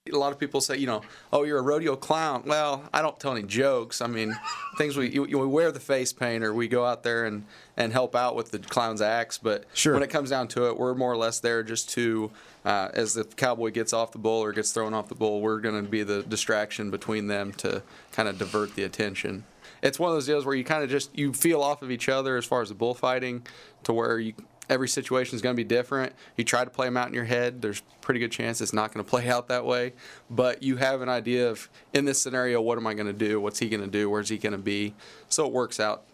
a lot of people say, oh, you're a rodeo clown. Well, I don't tell any jokes. I mean, things we wear the face paint, or we go out there and help out with the clown's acts. But Sure. when it comes down to it, we're more or less there just to, as the cowboy gets off the bull or gets thrown off the bull, we're going to be the distraction between them to kind of divert the attention. It's one of those deals where you kind of you feel off of each other as far as the bullfighting, to where every situation is going to be different. You try to play them out in your head. There's a pretty good chance it's not going to play out that way. But you have an idea of, in this scenario, what am I going to do? What's he going to do? Where's he going to be? So it works out